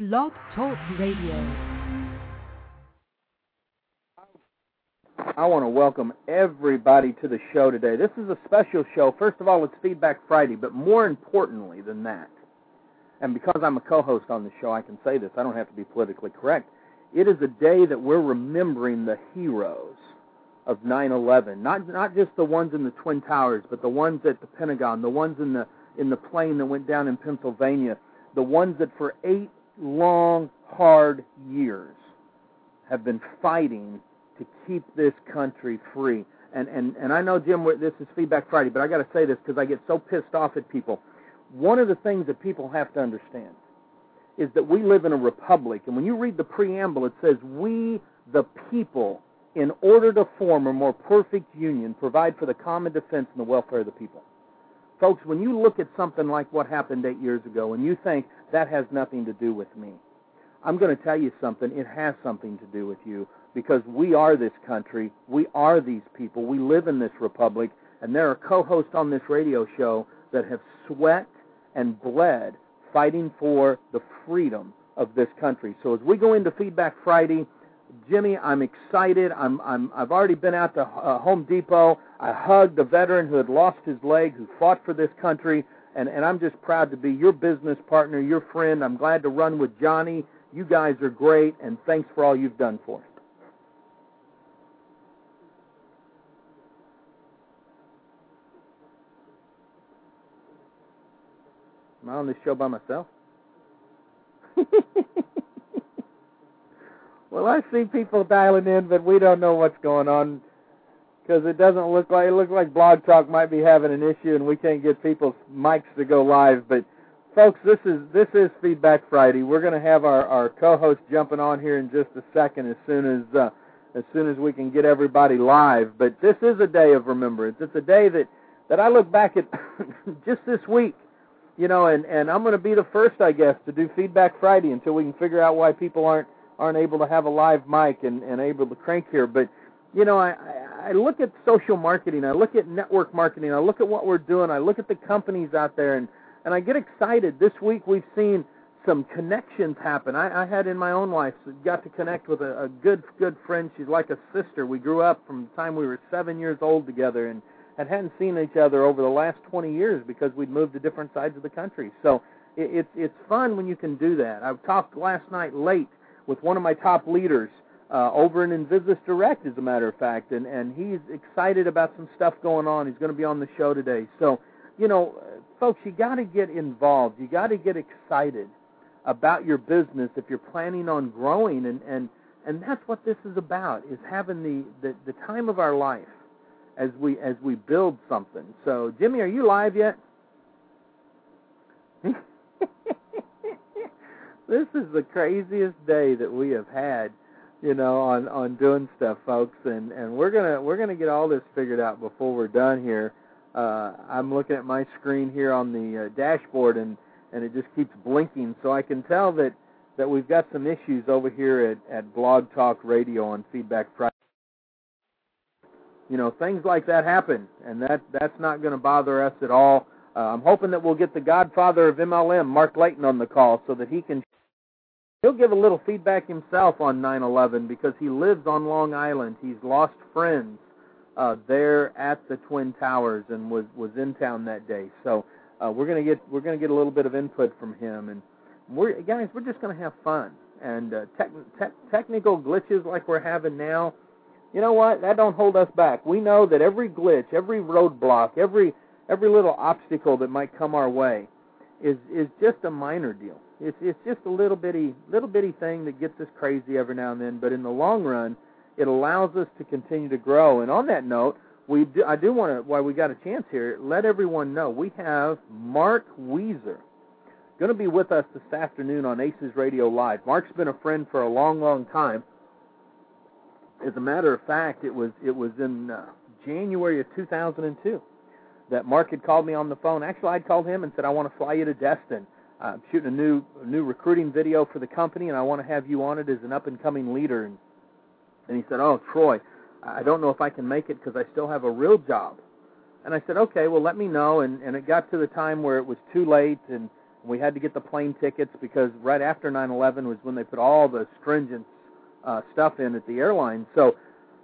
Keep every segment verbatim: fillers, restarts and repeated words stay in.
Blog Talk Radio. I want to welcome everybody to the show today. This is a special show. First of all, it's Feedback Friday, but more importantly than that, and because I'm a co-host on the show, I can say this. I don't have to be politically correct. It is a day that we're remembering the heroes of nine eleven. Not not just the ones in the Twin Towers, but the ones at the Pentagon, the ones in the in the plane that went down in Pennsylvania, the ones that for eight long, hard years have been fighting to keep this country free. And, and, and I know, Jim, this is Feedback Friday, but I got to say this because I get so pissed off at people. One of the things that people have to understand is that we live in a republic, and when you read the preamble, it says, "We, the people, in order to form a more perfect union, provide for the common defense and the welfare of the people." Folks, when you look at something like what happened eight years ago and you think that has nothing to do with me, I'm going to tell you something. It has something to do with you, because we are this country. We are these people. We live in this republic, and there are co-hosts on this radio show that have sweat and bled fighting for the freedom of this country. So as we go into Feedback Friday, Jimmy, I'm excited. I'm, I'm, I've already been out to uh, Home Depot. I hugged a veteran who had lost his leg, who fought for this country, and, and I'm just proud to be your business partner, your friend. I'm glad to run with Johnny. You guys are great, and thanks for all you've done for us. Am I on this show by myself? Well, I see people dialing in, but we don't know what's going on because it doesn't look like, it looks like Blog Talk might be having an issue and we can't get people's mics to go live. But, folks, this is this is Feedback Friday. We're going to have our, our co-host jumping on here in just a second as soon as uh, as soon as we can get everybody live. But this is a day of remembrance. It's a day that, that I look back at just this week. You know, and, and I'm going to be the first, I guess, to do Feedback Friday until we can figure out why people aren't aren't able to have a live mic and, and able to crank here. But, you know, I, I look at social marketing. I look at network marketing. I look at what we're doing. I look at the companies out there, and, and I get excited. This week we've seen some connections happen. I, I had in my own life, got to connect with a, a good, good friend. She's like a sister. We grew up from the time we were seven years old together, and and hadn't seen each other over the last twenty years because we'd moved to different sides of the country. So it, it's it's fun when you can do that. I talked last night late with one of my top leaders uh, over in Invisys Direct, as a matter of fact, and, and he's excited about some stuff going on. He's going to be on the show today. So, you know, folks, you got to get involved. You got to get excited about your business if you're planning on growing, and, and, and that's what this is about, is having the, the, the time of our life as we as we build something. So, Jimmy, are you live yet? This is the craziest day that we have had, you know, on, on doing stuff, folks, and, and we're gonna we're gonna get all this figured out before we're done here. Uh, I'm looking at my screen here on the uh, dashboard, and, and it just keeps blinking, so I can tell that, that we've got some issues over here at, at Blog Talk Radio on Feedback Friday. You know, things like that happen, and that that's not going to bother us at all. Uh, I'm hoping that we'll get the godfather of M L M, Mark Layton, on the call so that he can he'll give a little feedback himself on nine eleven, because he lives on Long Island. He's lost friends uh, there at the Twin Towers and was, was in town that day. So uh, we're going to get we're going to get a little bit of input from him, and we're guys we're just going to have fun. And uh, tech, tech, technical glitches like we're having now, you know what? That don't hold us back. We know that every glitch, every roadblock, every every little obstacle that might come our way is is just a minor deal. It's it's just a little bitty little bitty thing that gets us crazy every now and then. But in the long run, it allows us to continue to grow. And on that note, we do, I do want to, while we got a chance here, let everyone know we have Mark Weezer going to be with us this afternoon on Aces Radio Live. Mark's been a friend for a long, long time. As a matter of fact, it was it was in uh, January of two thousand two that Mark had called me on the phone. Actually, I'd called him and said, I want to fly you to Destin. I'm shooting a new a new recruiting video for the company, and I want to have you on it as an up-and-coming leader. And, and he said, oh, Troy, I don't know if I can make it because I still have a real job. And I said, okay, well, let me know. And, and it got to the time where it was too late, and We had to get the plane tickets because right after nine eleven was when they put all the stringent uh, stuff in at the airline. So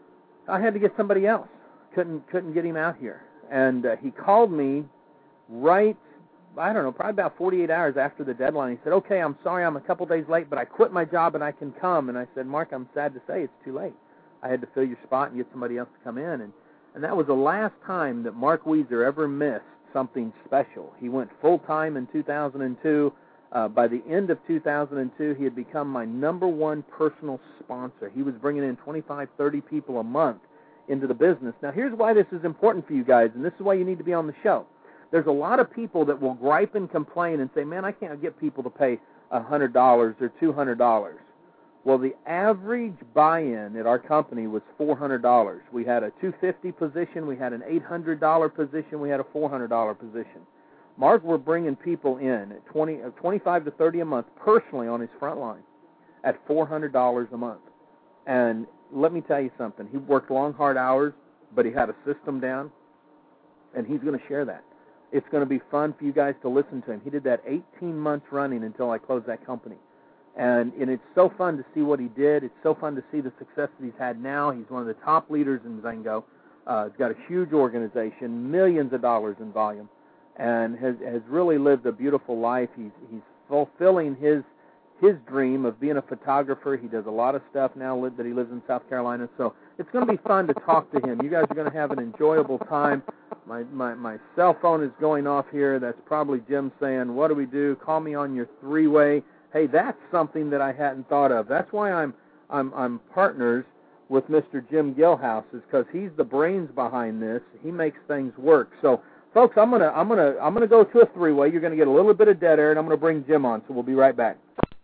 I had to get somebody else. Couldn't couldn't get him out here. And uh, he called me right, I don't know, probably about forty-eight hours after the deadline. He said, okay, I'm sorry I'm a couple days late, but I quit my job and I can come. And I said, Mark, I'm sad to say it's too late. I had to fill your spot and get somebody else to come in. And, and that was the last time that Mark Weezer ever missed something special. He went full-time in two thousand two. Uh, by the end of two thousand two, he had become my number one personal sponsor. He was bringing in twenty-five, thirty people a month into the business. Now, here's why this is important for you guys, and this is why you need to be on the show. There's a lot of people that will gripe and complain and say, man, I can't get people to pay one hundred dollars or two hundred dollars. Well, the average buy-in at our company was four hundred dollars. We had a two hundred fifty dollars position, we had an eight hundred dollars position, we had a four hundred dollars position. Mark, we're bringing people in at twenty, twenty-five to thirty a month personally on his front line at four hundred dollars a month. And let me tell you something. He worked long, hard hours, but he had a system down, and he's going to share that. It's going to be fun for you guys to listen to him. He did that eighteen months running until I closed that company. And, and it's so fun to see what he did. It's so fun to see the success that he's had now. He's one of the top leaders in Zengo. Uh, he's got a huge organization, millions of dollars in volume, and has, has really lived a beautiful life. He's, he's fulfilling his his dream of being a photographer. He does a lot of stuff now that he lives in South Carolina. So it's going to be fun to talk to him. You guys are going to have an enjoyable time. My, my, my cell phone is going off here. That's probably Jim saying, what do we do? Call me on your three-way. Hey, that's something that I hadn't thought of. That's why I'm I'm I'm partners with Mister Jim Gilhouse, is because he's the brains behind this. He makes things work. So, folks, I'm gonna I'm gonna I'm gonna go to a three-way. You're gonna get a little bit of dead air, and I'm gonna bring Jim on. So we'll be right back.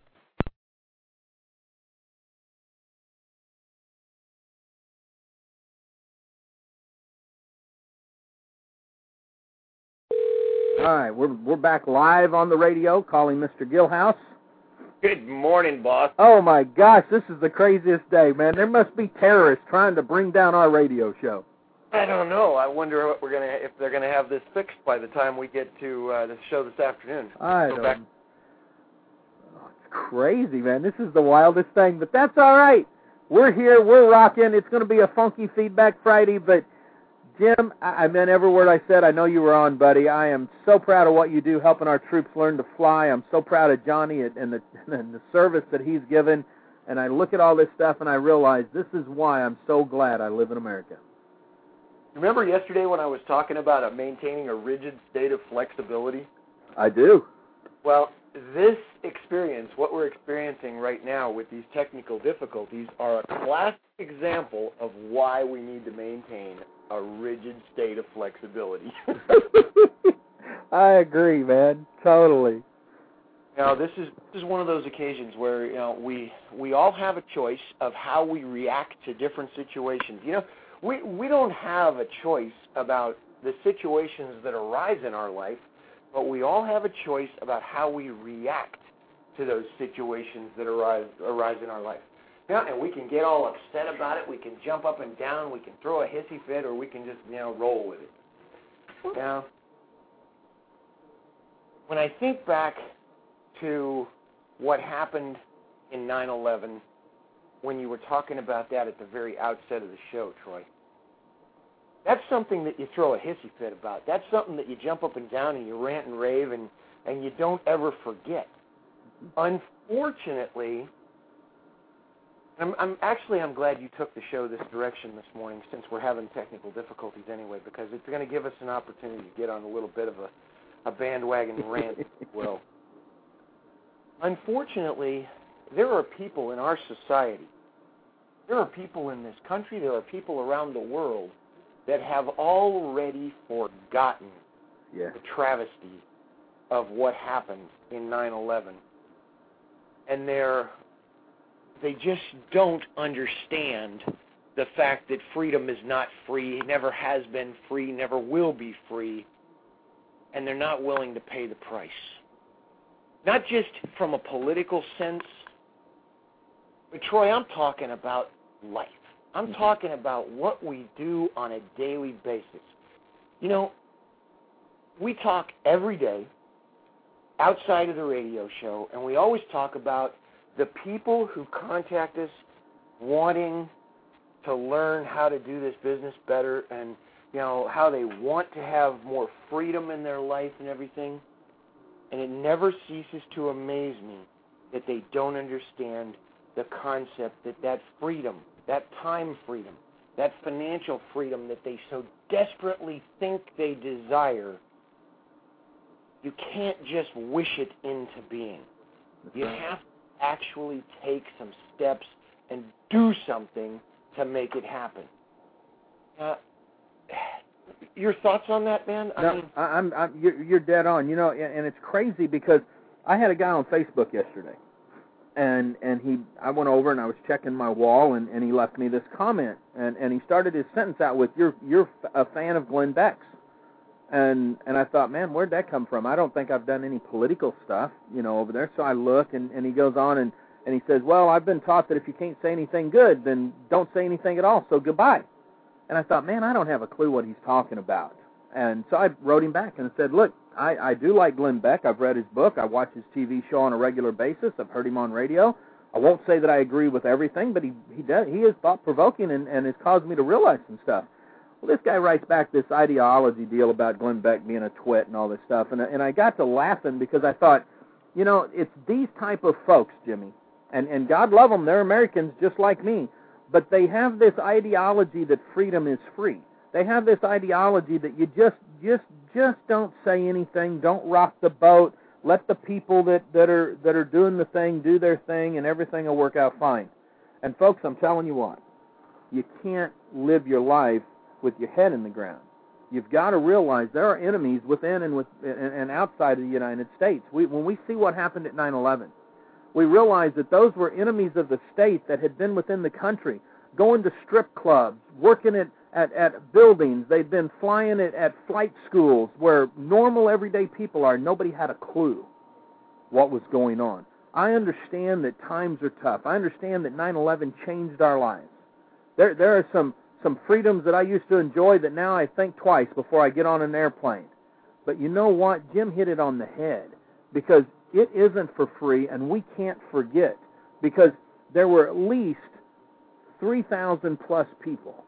All right, we're we're back live on the radio, calling Mister Gilhouse. Good morning, boss. Oh my gosh, this is the craziest day, man. There must be terrorists trying to bring down our radio show. I don't know. I wonder what we're gonna if they're gonna have this fixed by the time we get to uh, the show this afternoon. I Go don't. back. Oh, it's crazy, man. This is the wildest thing, but that's all right. We're here. We're rocking. It's going to be a funky Feedback Friday, but Jim, I meant every word I said. I know you were on, buddy. I am so proud of what you do, helping our troops learn to fly. I'm so proud of Johnny and the, and the service that he's given. And I look at all this stuff, and I realize this is why I'm so glad I live in America. Remember yesterday when I was talking about uh, maintaining a rigid state of flexibility? I do. Well, this experience, what we're experiencing right now with these technical difficulties, are a classic example of why we need to maintain a rigid state of flexibility. I agree, man. Totally. Now, this is this is one of those occasions where, you know, we we all have a choice of how we react to different situations. You know, we we don't have a choice about the situations that arise in our life, but we all have a choice about how we react to those situations that arise arise in our life. Yeah, and we can get all upset about it. We can jump up and down. We can throw a hissy fit, or we can just, you know, roll with it. Now, when I think back to what happened in nine eleven, when you were talking about that at the very outset of the show, Troy, that's something that you throw a hissy fit about. That's something that you jump up and down and you rant and rave and, and you don't ever forget. Unfortunately, I'm, I'm actually I'm glad you took the show this direction this morning, since we're having technical difficulties anyway, because it's going to give us an opportunity to get on a little bit of a, a bandwagon rant, if you will. Unfortunately, there are people in our society, there are people in this country, there are people around the world that have already forgotten yeah. the travesty of what happened in nine eleven. And they're They just don't understand the fact that freedom is not free, never has been free, never will be free, and they're not willing to pay the price. Not just from a political sense, but Troy, I'm talking about life. I'm mm-hmm. talking about what we do on a daily basis. You know, we talk every day outside of the radio show, and we always talk about the people who contact us wanting to learn how to do this business better and, you know, how they want to have more freedom in their life and everything. And it never ceases to amaze me that they don't understand the concept that that freedom, that time freedom, that financial freedom that they so desperately think they desire, you can't just wish it into being. That's you right. have to actually take some steps and do something to make it happen. Uh, your thoughts on that, man? I no, mean, I, I'm, I'm you're, you're dead on. You know, and, and it's crazy because I had a guy on Facebook yesterday, and and he, I went over and I was checking my wall, and, and he left me this comment, and, and he started his sentence out with, "You're you're a fan of Glenn Beck's," and and I thought, man, where'd that come from? I don't think I've done any political stuff, you know, over there. So I look, and, and he goes on and, and he says, well, I've been taught that if you can't say anything good, then don't say anything at all. So goodbye. And I thought, man, I don't have a clue what he's talking about. And so I wrote him back and said, look, I, I do like Glenn Beck. I've read his book. I watch his T V show on a regular basis. I've heard him on radio. I won't say that I agree with everything, but he he does he is thought-provoking and, and has caused me to realize some stuff. Well, this guy writes back this ideology deal about Glenn Beck being a twit and all this stuff, and and I got to laughing because I thought, you know, it's these type of folks, Jimmy, and, and God love them, they're Americans just like me, but they have this ideology that freedom is free. They have this ideology that you just just just don't say anything, don't rock the boat, let the people that, that are that are doing the thing do their thing, and everything will work out fine. And folks, I'm telling you what, you can't live your life with your head in the ground. You've got to realize there are enemies within and with and, and outside of the United States. We, when we see what happened at nine eleven, we realize that those were enemies of the state that had been within the country, going to strip clubs, working at, at, at buildings. They'd been flying at, at flight schools where normal everyday people are. Nobody had a clue what was going on. I understand that times are tough. I understand that nine eleven changed our lives. There, there are some some freedoms that I used to enjoy that now I think twice before I get on an airplane. But you know what? Jim hit it on the head, because it isn't for free, and we can't forget, because there were at least three thousand plus people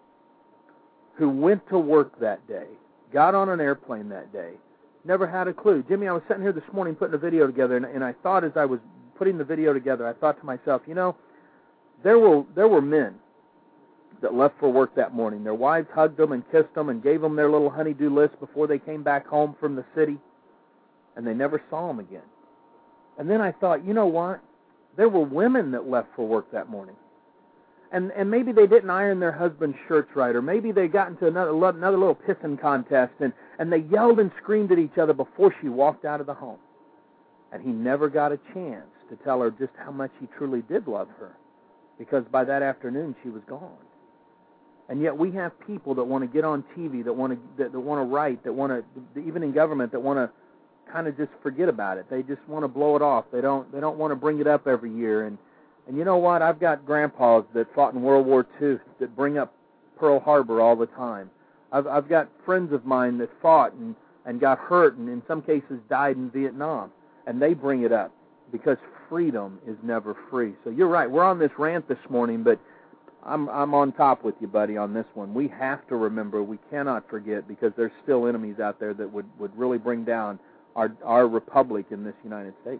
who went to work that day, got on an airplane that day, never had a clue. Jimmy, I was sitting here this morning putting a video together, and, and I thought as I was putting the video together, I thought to myself, you know, there were there were men that left for work that morning. Their wives hugged them and kissed them and gave them their little honey-do list before they came back home from the city, and they never saw them again. And then I thought, you know what? There were women that left for work that morning. And and maybe they didn't iron their husband's shirts right, or maybe they got into another another little pissing contest, and, and they yelled and screamed at each other before she walked out of the home. And he never got a chance to tell her just how much he truly did love her, because by that afternoon she was gone. And yet we have people that want to get on T V, that want to that, that want to write, that want to, even in government, that want to kind of just forget about it. They just want to blow it off. They don't they don't want to bring it up every year. And and you know what? I've got grandpas that fought in World War Two that bring up Pearl Harbor all the time. I've I've got friends of mine that fought and, and got hurt and in some cases died in Vietnam, and they bring it up because freedom is never free. So you're right. We're on this rant this morning, but I'm I'm on top with you, buddy, on this one. We have to remember, we cannot forget, because there's still enemies out there that would, would really bring down our our republic in this United States.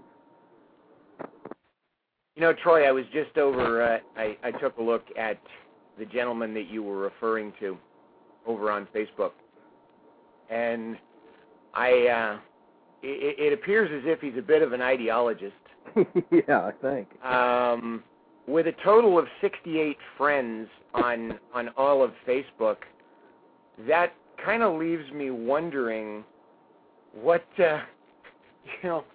You know, Troy, I was just over, uh, I, I took a look at the gentleman that you were referring to over on Facebook. And I, uh, it, it appears as if he's a bit of an ideologist. Yeah, I think. Um, with a total of sixty-eight friends on on all of Facebook, that kind of leaves me wondering what, uh, you know,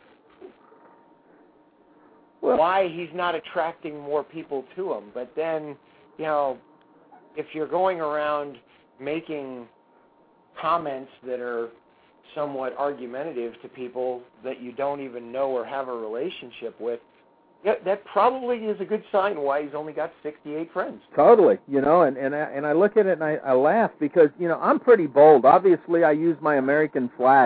well, why he's not attracting more people to him. But then, you know, if you're going around making comments that are somewhat argumentative to people that you don't even know or have a relationship with, yeah, that probably is a good sign why he's only got sixty-eight friends. Totally, you know, and and I, and I look at it and I, I laugh because, you know, I'm pretty bold. Obviously, I use my American flag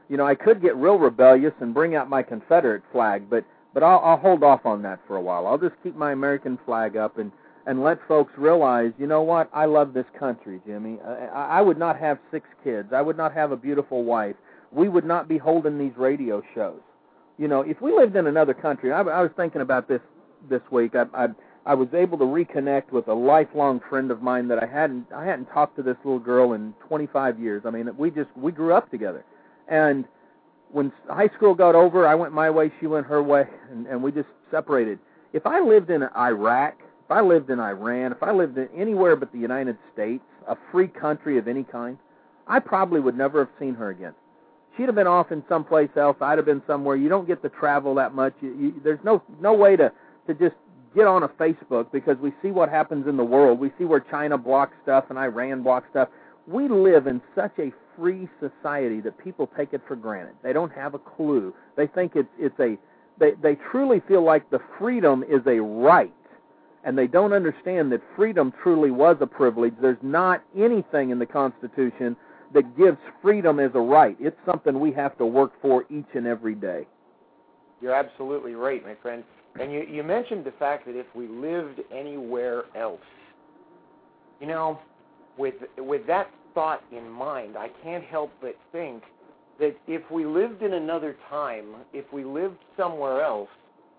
You know, I could get real rebellious and bring out my Confederate flag, but but I'll, I'll hold off on that for a while. I'll just keep my American flag up and, and let folks realize, you know what, I love this country, Jimmy. I, I would not have six kids. I would not have a beautiful wife. We would not be holding these radio shows. You know, if we lived in another country, I, I was thinking about this this week. I, I I was able to reconnect with a lifelong friend of mine that I hadn't I hadn't talked to this little girl in twenty-five years. I mean, we just we grew up together, and when high school got over, I went my way, she went her way, and, and we just separated. If I lived in Iraq, if I lived in Iran, if I lived in anywhere but the United States, a free country of any kind, I probably would never have seen her again. She'd have been off in someplace else. I'd have been somewhere. You don't get to travel that much. You, you, there's no no way to, to just get on a Facebook because we see what happens in the world. We see where China blocks stuff and Iran blocks stuff. We live in such a free society that people take it for granted. They don't have a clue. They think it's it's a they they truly feel like the freedom is a right, and they don't understand that freedom truly was a privilege. There's not anything in the Constitution that gives freedom as a right. It's something we have to work for each and every day. You're absolutely right, my friend. And you, you mentioned the fact that if we lived anywhere else, you know, with with that thought in mind, I can't help but think that if we lived in another time, if we lived somewhere else,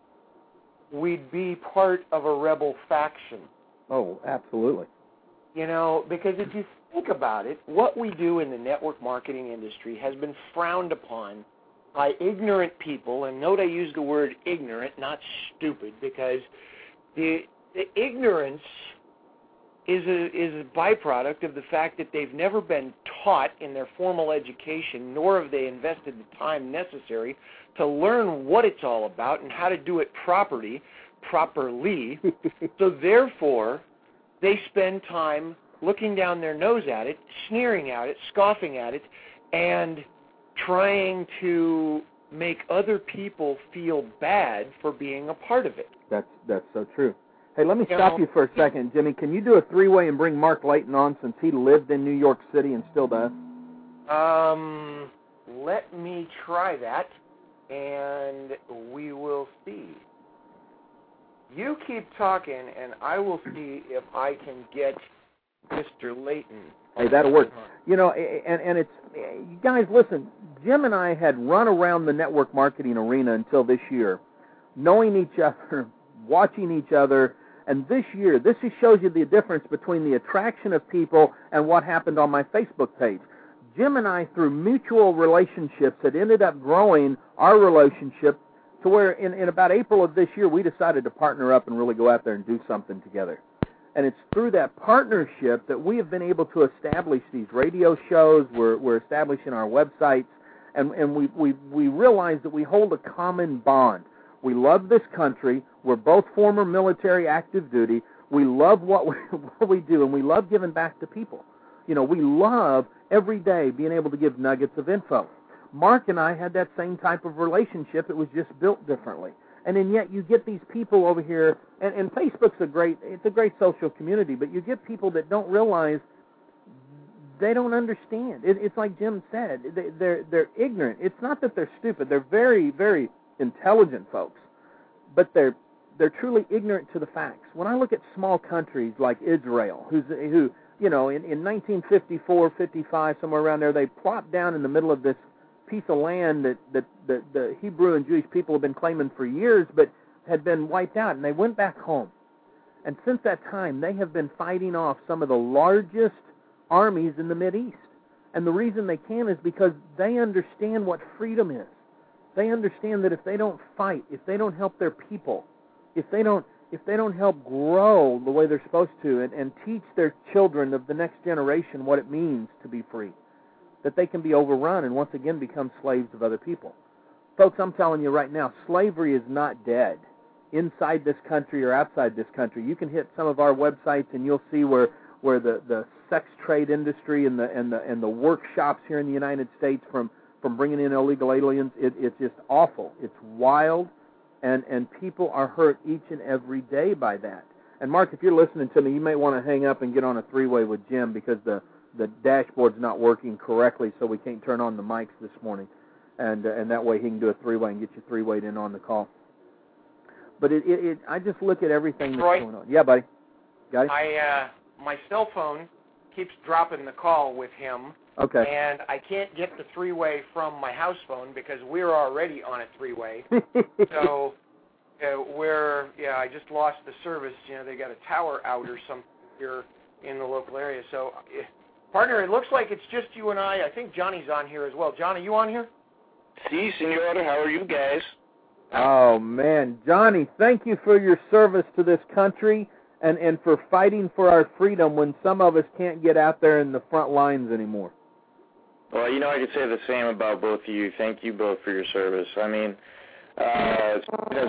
we'd be part of a rebel faction. Oh, absolutely. You know, because if you think about it, what we do in the network marketing industry has been frowned upon by ignorant people, and note I use the word ignorant, not stupid, because the, the ignorance is a, is a byproduct of the fact that they've never been taught in their formal education, nor have they invested the time necessary to learn what it's all about and how to do it properly, properly. So therefore, they spend time looking down their nose at it, sneering at it, scoffing at it, and trying to make other people feel bad for being a part of it. That's that's so true. Hey, let me stop you for a second, Jimmy. Can you do a three-way and bring Mark Layton on since he lived in New York City and still does? Um, let me try that, and we will see. You keep talking, and I will see if I can get Mister Layton. Hey, that'll work. You know, and, and it's, you guys, listen, Jim and I had run around the network marketing arena until this year, knowing each other, watching each other, and this year, this just shows you the difference between the attraction of people and what happened on my Facebook page. Jim and I, through mutual relationships, had ended up growing our relationship to where in, in about April of this year, we decided to partner up and really go out there and do something together. And it's through that partnership that we have been able to establish these radio shows. We're, we're establishing our websites, and, and we, we, we realize that we hold a common bond. We love this country. We're both former military active duty. We love what we, what we do, and we love giving back to people. You know, we love every day being able to give nuggets of info. Mark and I had that same type of relationship. It was just built differently. And then yet you get these people over here, and, and Facebook's a great, it's a great social community, but you get people that don't realize they don't understand. It, it's like Jim said, they, they're, they're ignorant. It's not that they're stupid. They're very, very intelligent folks, but they're, they're truly ignorant to the facts. When I look at small countries like Israel, who's, who, you know, in, in nineteen fifty-four, fifty-five, somewhere around there, they plopped down in the middle of this piece of land that, that, that the Hebrew and Jewish people have been claiming for years, but had been wiped out, and they went back home. And since that time, they have been fighting off some of the largest armies in the Mideast. And the reason they can is because they understand what freedom is. They understand that if they don't fight, if they don't help their people, if they don't if they don't help grow the way they're supposed to and, and teach their children of the next generation what it means to be free, that they can be overrun and once again become slaves of other people. Folks, I'm telling you right now, slavery is not dead inside this country or outside this country. You can hit some of our websites and you'll see where, where the, the sex trade industry and the and the and the workshops here in the United States from, from bringing in illegal aliens, it, it's just awful. It's wild, and, and people are hurt each and every day by that. And Mark, if you're listening to me, you may want to hang up and get on a three-way with Jim because the the dashboard's not working correctly, so we can't turn on the mics this morning. and uh, and that way he can do a three-way and get you three-way in on the call. But it, it, it I just look at everything that's Roy, going on. Yeah, buddy. Got it? I, uh, my cell phone keeps dropping the call with him. Okay. And I can't get the three-way from my house phone because we're already on a three-way. So uh, we're, yeah, I just lost the service. You know, they got a tower out or something here in the local area. So, uh, partner, it looks like it's just you and I. I think Johnny's on here as well. Johnny, you on here? Si, senor. How are you guys? Oh, man. Johnny, thank you for your service to this country and, and for fighting for our freedom when some of us can't get out there in the front lines anymore. Well, you know, I could say the same about both of you. Thank you both for your service. I mean, uh,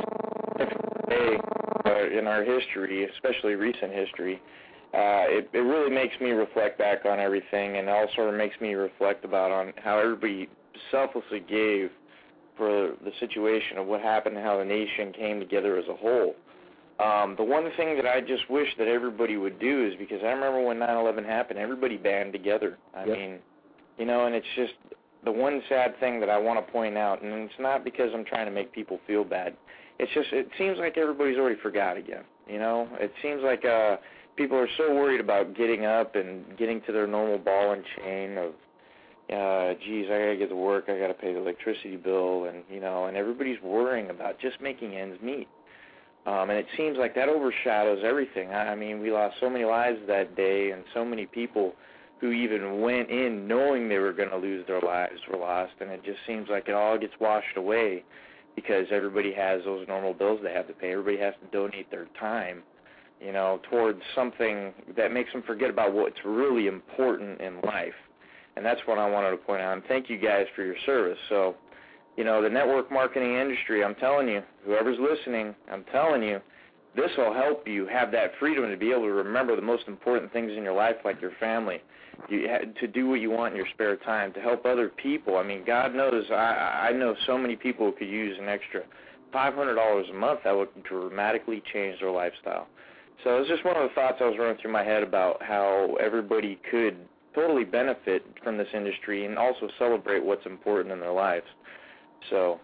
in our history, especially recent history, uh, it, it really makes me reflect back on everything, and also makes me reflect about on how everybody selflessly gave for the situation of what happened and how the nation came together as a whole. Um, the one thing that I just wish that everybody would do is, because I remember when nine eleven happened, everybody banded together. I yep. mean, you know, and it's just the one sad thing that I want to point out, and it's not because I'm trying to make people feel bad. It's just, it seems like everybody's already forgot again, you know? It seems like uh, people are so worried about getting up and getting to their normal ball and chain of, uh, geez, I got to get to work, I got to pay the electricity bill, and, you know, and everybody's worrying about just making ends meet. Um, and it seems like that overshadows everything. I mean, we lost so many lives that day, and so many people who even went in knowing they were going to lose their lives were lost, and it just seems like it all gets washed away because everybody has those normal bills they have to pay. Everybody has to donate their time, you know, towards something that makes them forget about what's really important in life. And that's what I wanted to point out. And thank you guys for your service. So, you know, the network marketing industry, I'm telling you, whoever's listening, I'm telling you, this will help you have that freedom to be able to remember the most important things in your life, like your family, you had to do what you want in your spare time, to help other people. I mean, God knows, I, I know so many people who could use an extra five hundred dollars a month that would dramatically change their lifestyle. So it was just one of the thoughts I was running through my head about how everybody could totally benefit from this industry and also celebrate what's important in their lives. So,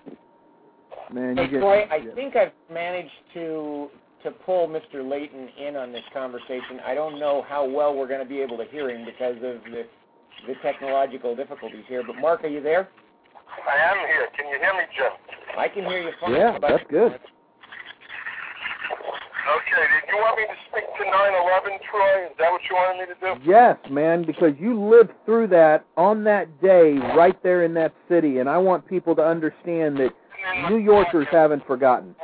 man, hey, you get, Troy, I yeah. think I've managed to to pull Mister Layton in on this conversation. I don't know how well we're going to be able to hear him because of the, the technological difficulties here. But, Mark, are you there? I am here. Can you hear me, Jim? I can hear you fine. Yeah, that's good. Okay. Did you want me to speak to nine eleven, Troy? Is that what you wanted me to do? Yes, man, because you lived through that on that day right there in that city, and I want people to understand that New Yorkers haven't forgotten.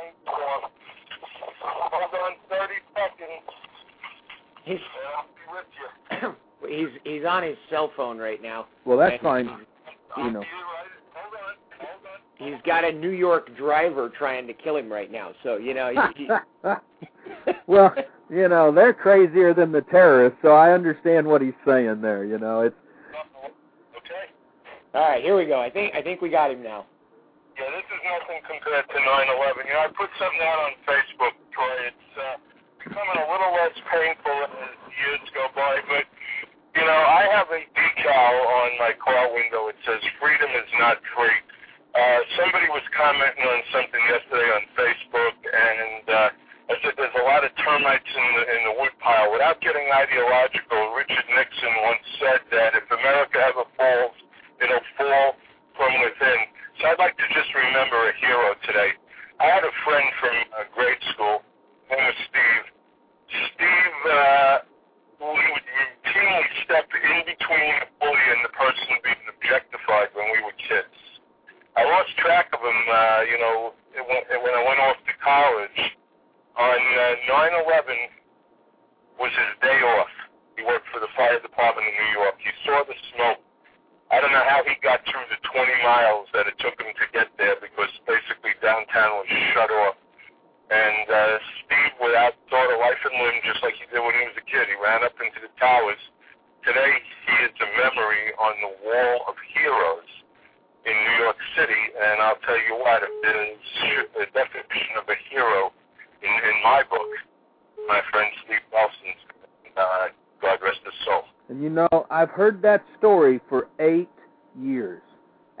Hold on thirty seconds. He's, and I'll be with he's, you. he's on his cell phone right now. Well, that's and fine. I'll You know. be right. Hold on. Hold on. He's got a New York driver trying to kill him right now. So, you know. He, Well, you know, they're crazier than the terrorists, so I understand what he's saying there. You know, it's. Okay. All right, here we go. I think I think we got him now. Yeah, this is nothing compared to nine eleven. You know, I put something out on Facebook, Troy. It's uh, becoming a little less painful as years go by, but, you know, I have a decal on my car window. It says, freedom is not free. Uh, somebody was commenting on something yesterday on Facebook, and uh, I said there's a lot of termites in the, in the wood pile. Without getting ideological, Richard Nixon once said that if America ever falls, it'll fall from within. So I'd like to just remember a hero today. I had a friend from uh, grade school, his name was Steve. Steve, uh, we would routinely step in between the bully and the person being objectified when we were kids. I lost track of him, uh, you know, when I went off to college. On uh, nine eleven was his day off. He worked for the fire department in New York. He saw the smoke. I don't know how he got through the twenty miles that it took him to get there because basically downtown was shut off. And uh, Steve, without thought of life and limb, just like he did when he was a kid, he ran up into the towers. Today, he is a memory on the wall of heroes in New York City, and I'll tell you what, if there's a definition of a hero in, in my book, my friend Steve Nelson, uh, God rest his soul. And you know, I've heard that story for eight years.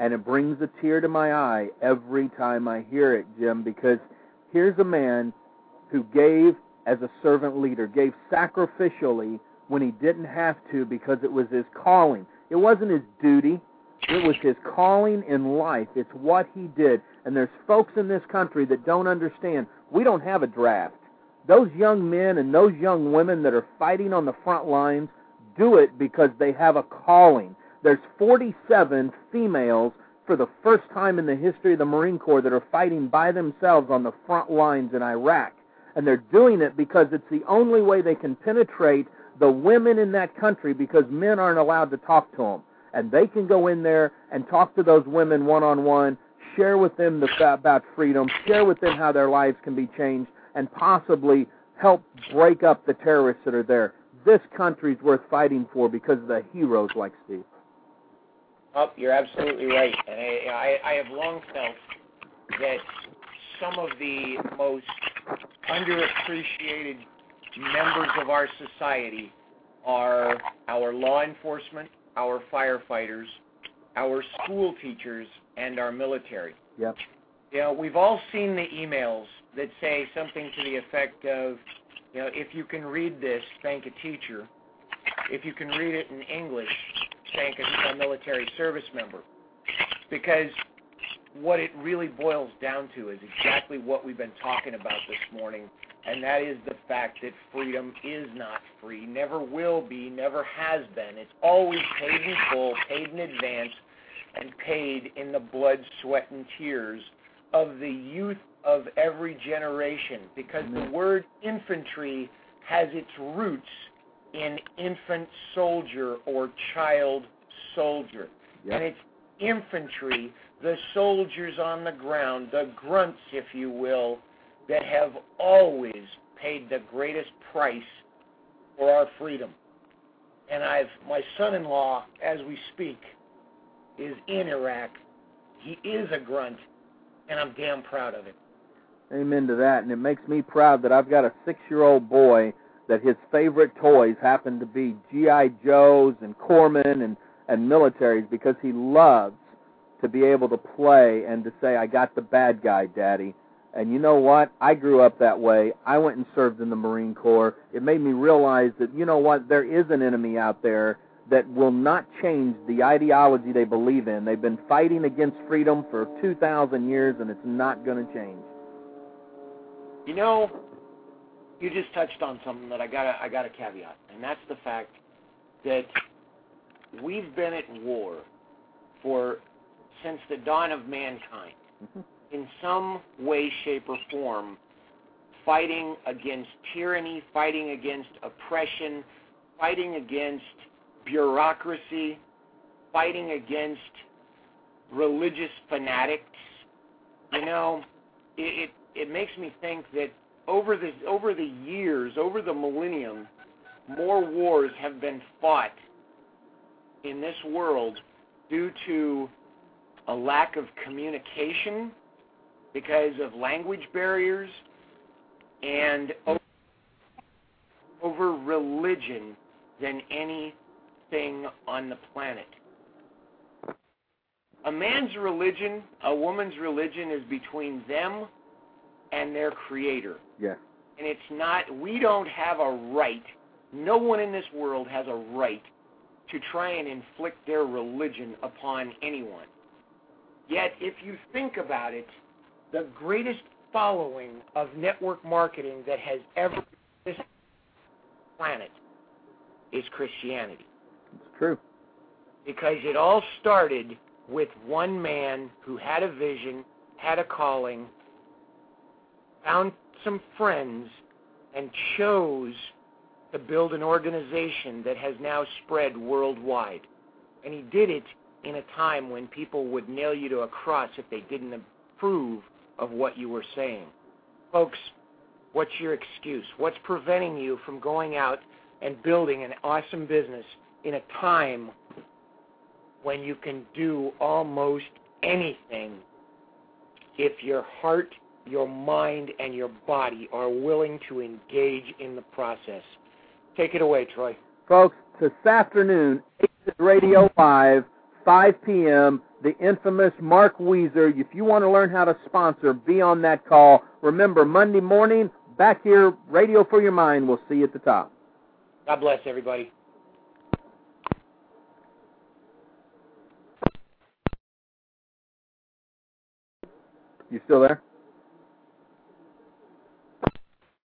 And it brings a tear to my eye every time I hear it, Jim, because here's a man who gave as a servant leader, gave sacrificially when he didn't have to because it was his calling. It wasn't his duty. It was his calling in life. It's what he did. And there's folks in this country that don't understand. We don't have a draft. Those young men and those young women that are fighting on the front lines do it because they have a calling. There's forty-seven females for the first time in the history of the Marine Corps that are fighting by themselves on the front lines in Iraq. And they're doing it because it's the only way they can penetrate the women in that country because men aren't allowed to talk to them. And they can go in there and talk to those women one-on-one, share with them the, about freedom, share with them how their lives can be changed, and possibly help break up the terrorists that are there. This country's worth fighting for because of the heroes like Steve. Oh, you're absolutely right. And I, I, I have long felt that some of the most underappreciated members of our society are our law enforcement, our firefighters, our school teachers, and our military. Yep. You know, we've all seen the emails that say something to the effect of, you know, if you can read this, thank a teacher. If you can read it in English, thank a, a military service member. Because what it really boils down to is exactly what we've been talking about this morning, and that is the fact that freedom is not free, never will be, never has been. It's always paid in full, paid in advance, and paid in the blood, sweat, and tears of the youth of every generation, because the word infantry has its roots in infant soldier or child soldier. Yep. And it's infantry, the soldiers on the ground, the grunts, if you will, that have always paid the greatest price for our freedom. And I've my son-in-law, as we speak, is in Iraq. He is a grunt, and I'm damn proud of it. Amen to that. And it makes me proud that I've got a six-year-old boy that his favorite toys happen to be G I Joes and Corpsmen and, and militaries because he loves to be able to play and to say, I got the bad guy, Daddy. And you know what? I grew up that way. I went and served in the Marine Corps. It made me realize that, you know what, there is an enemy out there that will not change the ideology they believe in. They've been fighting against freedom for two thousand years, and it's not going to change. You know, you just touched on something that I gotta I gotta caveat, and that's the fact that we've been at war for since the dawn of mankind, mm-hmm. in some way, shape, or form, fighting against tyranny, fighting against oppression, fighting against bureaucracy, fighting against religious fanatics. You know, it, it it makes me think that over the over the years, over the millennium, more wars have been fought in this world due to a lack of communication because of language barriers and over, over religion than anything on the planet. A man's religion, a woman's religion is between them and their creator. Yeah. And it's not, we don't have a right, no one in this world has a right to try and inflict their religion upon anyone. Yet, if you think about it, the greatest following of network marketing that has ever existed on the planet is Christianity. It's true. Because it all started with one man who had a vision, had a calling, found some friends, and chose to build an organization that has now spread worldwide. And he did it in a time when people would nail you to a cross if they didn't approve of what you were saying. Folks, what's your excuse? What's preventing you from going out and building an awesome business in a time when you can do almost anything if your heart, your mind, and your body are willing to engage in the process? Take it away, Troy. Folks, this afternoon, Aces Radio Live, five p.m., the infamous Mark Weezer. If you want to learn how to sponsor, be on that call. Remember, Monday morning, back here, Radio for Your Mind. We'll see you at the top. God bless everybody. You still there?